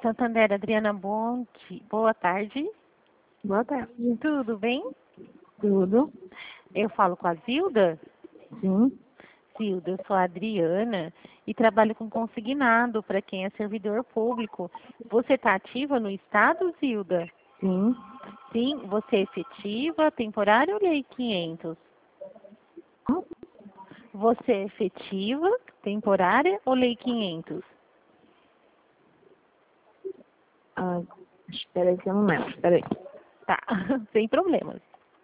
Santander, Adriana, boa tarde. Boa tarde. Tudo bem? Tudo? Eu falo com a Zilda? Sim. Zilda, eu sou a Adriana e trabalho com consignado para quem é servidor público. Você está ativa no estado, Zilda? Sim. Sim. Você é efetiva, temporária ou lei 500? Você é efetiva, temporária ou lei 500? Ah, espera aí que eu não lembro. Espera aí. Tá, sem problemas.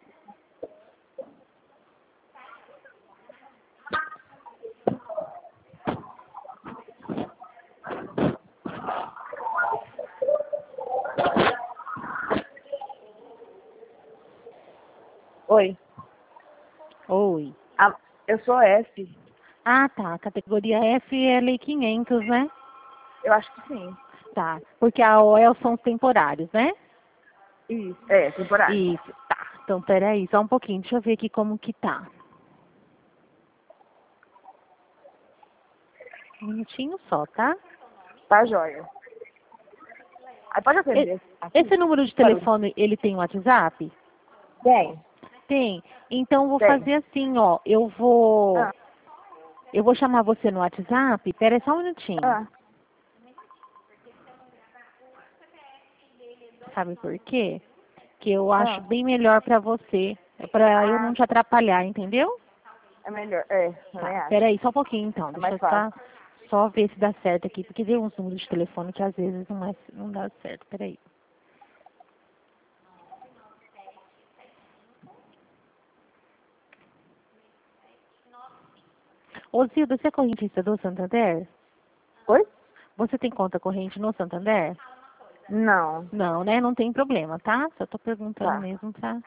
Oi. Oi. Ah, eu sou F. Ah, tá. Categoria F é lei 500, né? Eu acho que sim. Tá. Porque a OEL são os temporários, né? Isso. É, temporário. Isso. Tá. Então, peraí, só um pouquinho. Deixa eu ver aqui como que tá. Um minutinho só, tá? Tá joia. Aí pode atender. Esse número de telefone, ele tem WhatsApp? Tem. Tem. Então, vou Tem. fazer assim, ó. Eu vou Ah, chamar você no WhatsApp. Pera aí só um minutinho. ah. Sabe por quê? Que eu acho Ah. bem melhor pra você. É pra eu Ah, não te atrapalhar, entendeu? é melhor. É, eu Tá. nem acho. Pera aí só um pouquinho, então. É Deixa mais eu fácil. só ver se dá certo aqui. Porque tem uns números de telefone que às vezes não dá certo. Pera aí. Ô, Zilda, você é correntista do Santander? Oi? Você tem conta corrente no Santander? Não. Não, né? Não tem problema, tá? Só tô perguntando Tá. mesmo pra...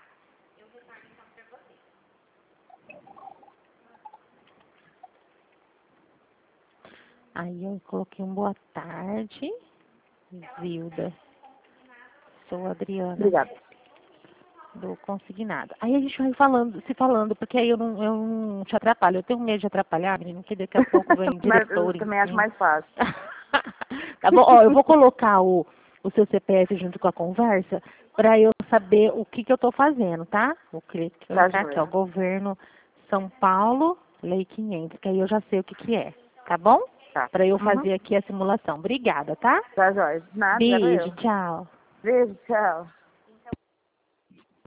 Aí eu coloquei um boa tarde, Zilda. Sou a Adriana Obrigada. do Consignado. Aí a gente vai se falando, porque aí eu não te atrapalho. Eu tenho medo de atrapalhar, menino, que daqui a pouco vem Mas eu diretor em também acho cima. mais fácil. Tá bom? Ó, eu vou colocar o seu CPF junto com a conversa para eu saber o que eu tô fazendo, tá? Vou Tá clicar aqui, ó, joia. Governo São Paulo, Lei 500, que aí eu já sei o que é, tá bom? Tá. Para eu Uhum. fazer aqui a simulação. Obrigada, tá? Tá joia. Nada, era Beijo, eu. tchau. Beijo, tchau.